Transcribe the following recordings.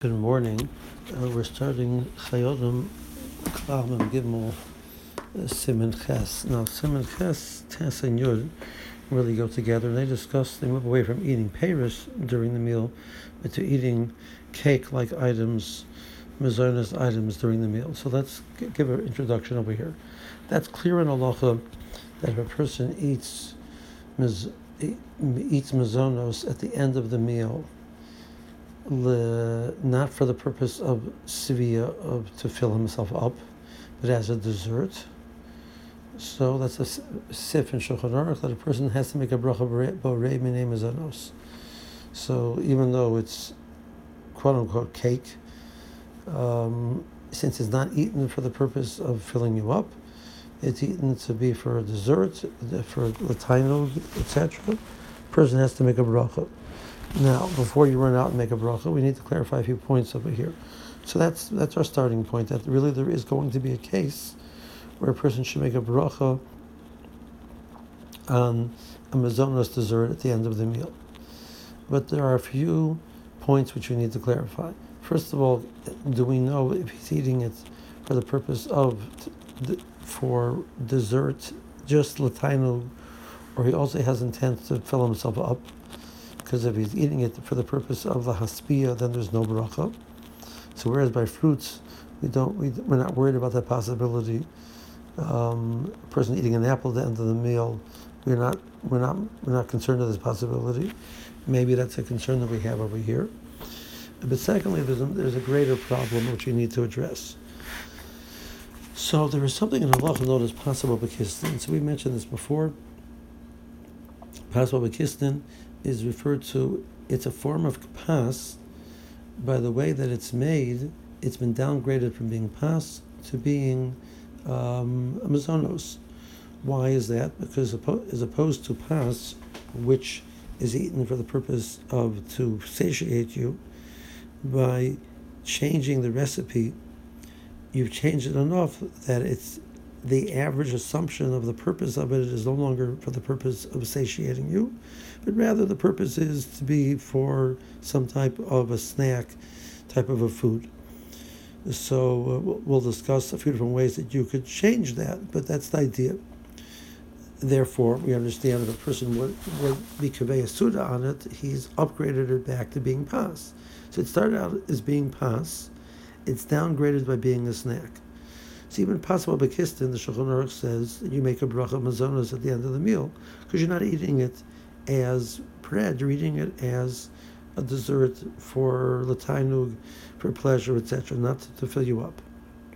Good morning. We're starting Chayodim Klav and Gimel Siman Ches. Now, Siman Ches, Tes and Yud really go together, and they move away from eating Paris during the meal, but to eating cake-like items, mazonas items during the meal. So let's give an introduction over here. That's clear in halacha that if a person eats mazonos at the end of the meal, not for the purpose of sivia, to fill himself up, but as a dessert. So that's a sif in Shulchan Aruch that a person has to make a bracha borei minei mazonos. So even though it's quote unquote cake, since it's not eaten for the purpose of filling you up, it's eaten to be for a dessert, for l'tainug, etc. The person has to make a bracha. Now, before you run out and make a bracha, we need to clarify a few points over here. So that's our starting point, that really there is going to be a case where a person should make a bracha on a mazonos dessert at the end of the meal. But there are a few points which we need to clarify. First of all, do we know if he's eating it for the purpose of, for dessert, just l'tainug, or he also has intent to fill himself up? Because if he's eating it for the purpose of the haspia, then there's no bracha. So whereas by fruits, we're not worried about that possibility. A person eating an apple at the end of the meal, we're not concerned with this possibility. Maybe that's a concern that we have over here. But secondly, there's a greater problem which we need to address. So there is something in halacha known as pasal b'kisnin. So we mentioned this before. Pasal b'kisnin is referred to, it's a form of pas. By the way that it's made, it's been downgraded from being pas to being a mazonos. Why is that? Because as opposed to pas, which is eaten for the purpose of to satiate you, by changing the recipe, you've changed it enough that it's the average assumption of the purpose of it is no longer for the purpose of satiating you, but rather the purpose is to be for some type of a snack, type of a food. So we'll discuss a few different ways that you could change that, but that's the idea. Therefore, we understand that a person would be kaveh suda on it, he's upgraded it back to being pas. So it started out as being pas, it's downgraded by being a snack. So even pasal b'kisnin, the Shulchan Aruch says that you make a bracha mazonos at the end of the meal because you're not eating it as bread, you're eating it as a dessert for l'tainug, for pleasure, etc., not to fill you up.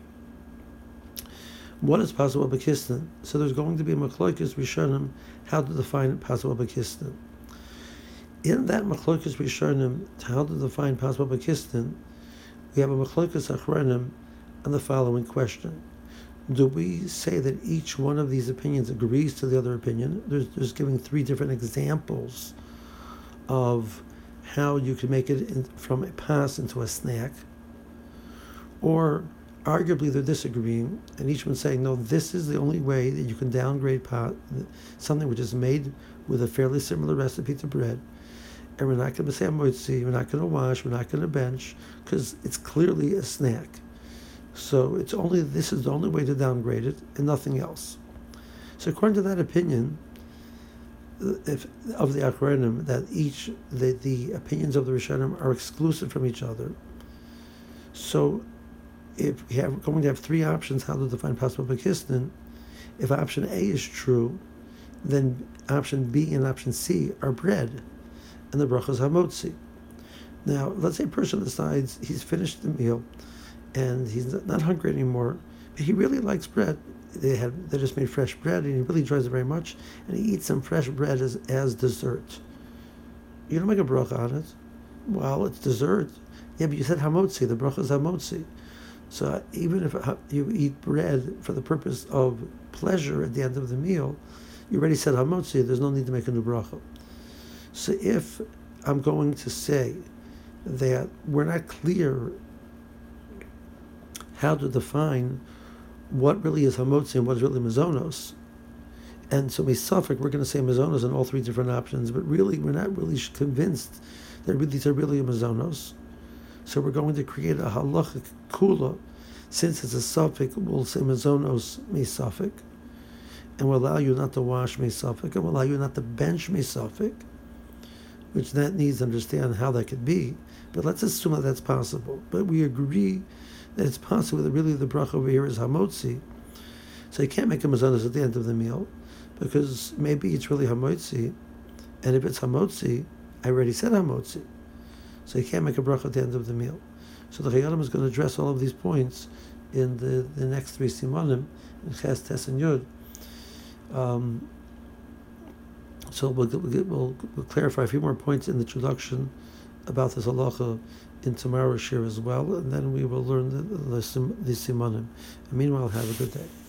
What is pasal b'kisnin? So there's going to be a machlokes rishonim how to define pasal b'kisnin. In that machlokes rishonim, how to define pasal b'kisnin, we have a machlokes achronim on the following question. Do we say that each one of these opinions agrees to the other opinion? There's giving three different examples of how you can make it from a pas into a snack. Or arguably they're disagreeing, and each one's saying, no, this is the only way that you can downgrade something which is made with a fairly similar recipe to bread. And we're not going to say motzi, we're not going to wash, we're not going to bench, because it's clearly a snack. So this is the only way to downgrade it, and nothing else. So according to that opinion, of the Achronim, that the opinions of the Rishonim are exclusive from each other. So if we are going to have three options how to define pasal b'kisnin, if option A is true, then option B and option C are bread, and the bracha is hamotzi. Now, let's say a person decides he's finished the meal, and he's not hungry anymore, but he really likes bread. They just made fresh bread, and he really enjoys it very much, and he eats some fresh bread as dessert. You don't make a bracha on it. Well, it's dessert. Yeah, but you said hamotzi. The bracha is hamotzi. So even if you eat bread for the purpose of pleasure at the end of the meal, you already said hamotzi. There's no need to make a new bracha. So if I'm going to say that we're not clear how to define what really is hamotzi and what is really mazonos, and so we're going to say mazonos in all three different options, but really we're not really convinced that these are really mazonos. So we're going to create a halachic kula, since it's a suffix, we'll say mezonos me suffix, and will allow you not to wash me suffix, and will allow you not to bench me suffix, which that needs to understand how that could be. But let's assume that that's possible. But we agree that it's possible that really the bracha over here is hamotzi. So you can't make a mazonos at the end of the meal, because maybe it's really hamotzi, and if it's hamotzi, I already said hamotzi. So you can't make a bracha at the end of the meal. So the Chayyim is going to address all of these points in the next three simanim, in Ches, Tes, and Yud. So we'll clarify a few more points in the introduction about this halacha in tomorrow's shir as well, and then we will learn the simanim. And meanwhile, have a good day.